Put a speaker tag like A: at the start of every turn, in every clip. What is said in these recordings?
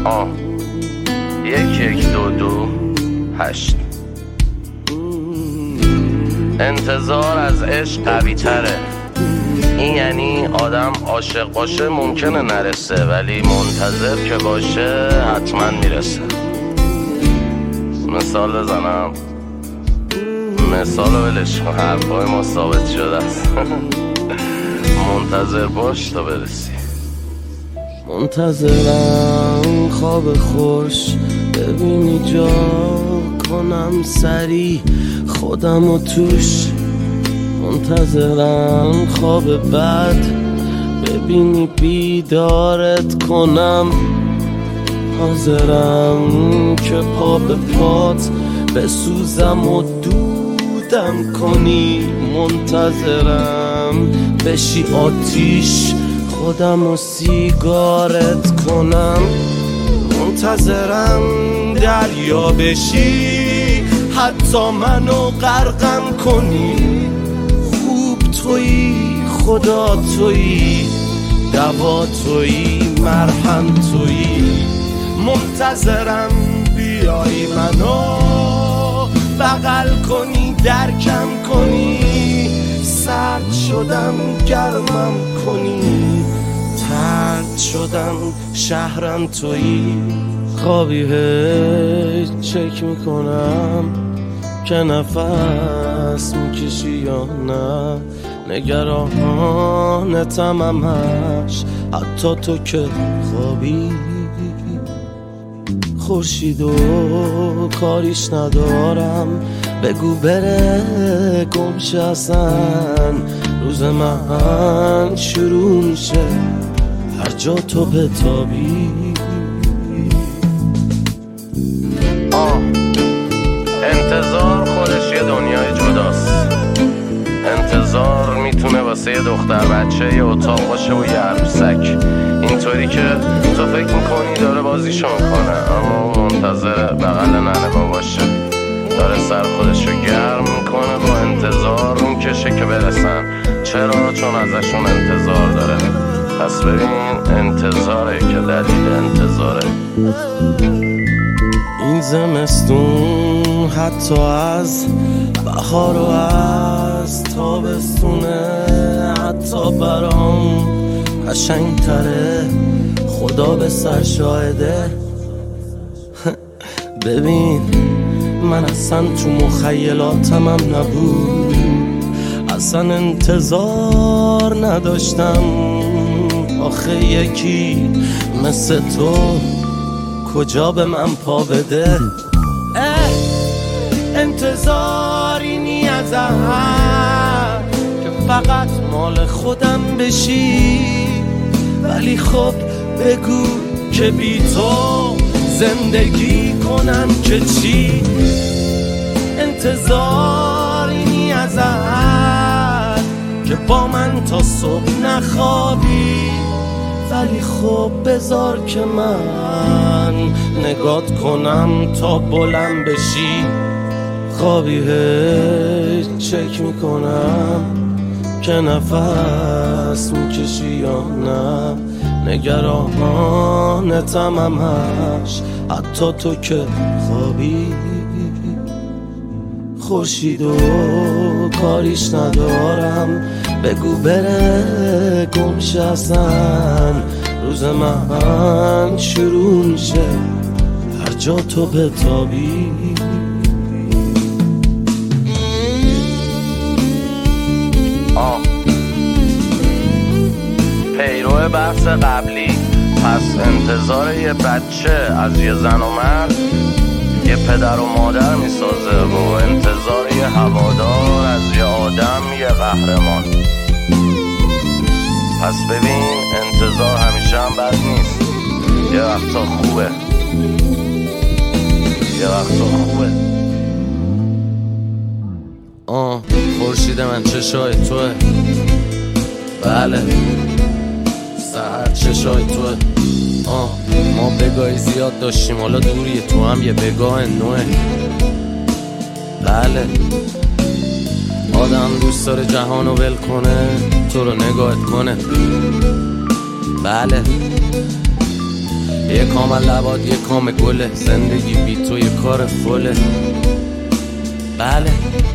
A: 1122 انتظار از عشق قوی تره. این یعنی آدم عاشق باشه ممکنه نرسه، ولی منتظر که باشه حتما میرسه. مثال بزنم، مثال ولش کن، حرفای ما ثابت شده است. منتظر باش تا برسی.
B: منتظرم خواب خوش ببینی جا کنم سری خودم و توش. منتظرم خواب بد ببینی بیدارت کنم. حاضرم که پا به پات بسوزم و دودم کنی. منتظرم بشی آتیش خودم و سیگارت کنم. منتظرم دریا بشی حتی منو غرقم کنی. خوب تویی، خدا تویی، دوا تویی، مرهم تویی. منتظرم بیایی منو بغل کنی، درکم کنی. سرد شدم گرمم کنی، ترد شدم شهرم تویی. خوابی هیچ چک میکنم که نفس میکشی یا نه. نگرانتم همش حتی تو که خوابی. خورشید و کاریش ندارم، بگو بره گمشه اصلا. روز من شروع میشه هر جا تو بتابی.
A: انتظار خودش یه دنیای جداست. انتظار میتونه واسه یه دختر بچه یه اتاق باشه و یه عروسک. اینطوری که تو فکر میکنی داره بازیشو میکنه، اما منتظر بغل ننه باشه. داره سر خودشو گرم میکنه با انتظار میکشه که برسن. چرا؟ چون ازشون انتظار داره. پس ببین انتظاره که دلیل انتظاره.
B: این زمستون حتی از بهار و از تابستونه حتی برام قشنگ تره. خدا به سر شاهده. ببین من اصلا تو مخیلاتم هم نبود، اصلا انتظار نداشتم. آخه یکی مثل تو کجا به من پا بده. انتظاری نی از هم که فقط مال خودم بشی. ولی خب بگو که بی تو زندگی کنم که چی. انتظاری نی از هم که با من تا صبح نخوابی. ولی خب بذار که من نگات کنم تا بلند بشی. خوابی هیچ چک میکنم که نفس میکشی یا نه. نگرانتم همش حتی تو که خوابی. خورشید و کاریش ندارم، بگو بره گمشه اصلا. روز من شروع میشه هر جا تو بتابی.
A: پیرو بحث قبلی، پس انتظار یه بچه از یه زن و مرد یه پدر و مادر میسازه و انتظار یه هوادار از یه آدم یه قهرمان. پس ببین انتظار همیشه هم بد نیست، یه وقتا خوبه، یه وقتا خوبه.
B: خورشید من چشای توه، بله سحر چشای توه. ما بگاهی زیاد داشتیم، حالا دوریه، تو هم یه بگاه نوه. بله آدم دوست داره جهانو ول کنه، تو رو نگاهت کنه. بله یه کام لباد یه کام گله، زندگی بی تو یه کار فله. بله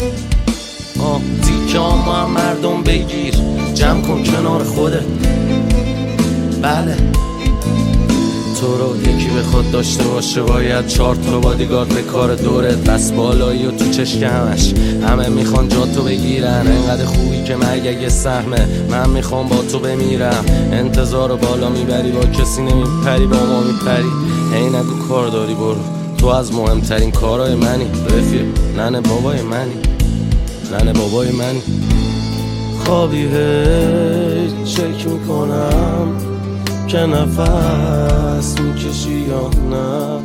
B: تیکه هم مردم بگیر، جمع کن کنار خوده. بله تو رو یکی بخواد داشته باشه باید 4 تا بادیگارد به کار دورت. دست بالایی و تو چشمش همه میخوان جا تو بگیرن. انقدر خوبی که مرگ اگه سهمه، من میخوام با تو بمیرم. انتظار بالا میبری با کسی نمیپری، با ما میپری. هی نگو کار داری برو، تو از مهمترین کارهای منی رفیق. ننه بابای منی، ننه بابای منی. خوابی هی چک میکنم که نفس میکشی یا نه.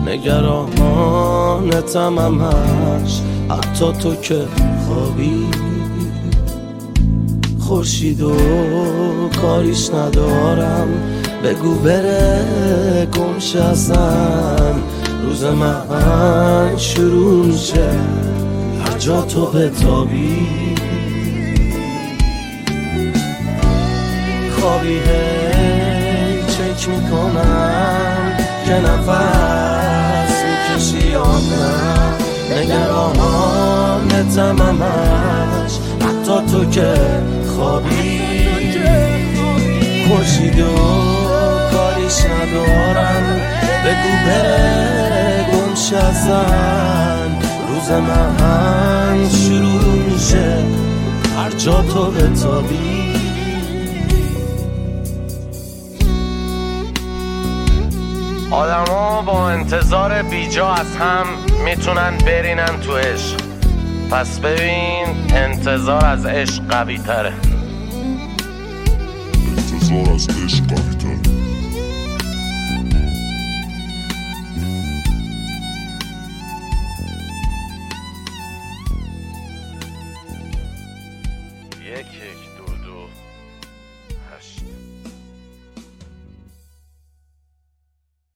B: نگرانتم همش حتی تو که خوابی. خورشید و کاریش ندارم، بگو بره گمشه اصلا. روز من شروع میشه هر جا تو بتابی. خوابی چک میکنم که نفس میکشی یا نه. نگرانتم همش حتی تو که خوابی. خورشید و کاریش ندارم، بگو بره گمشه ازن. روز من شروع میشه هر جا تو بتابی.
A: آدما با انتظار بیجا از هم میتونن برینن تو عشق. پس ببین انتظار از عشق قوی تره.
C: انتظار از عشق قوی تره.
A: یک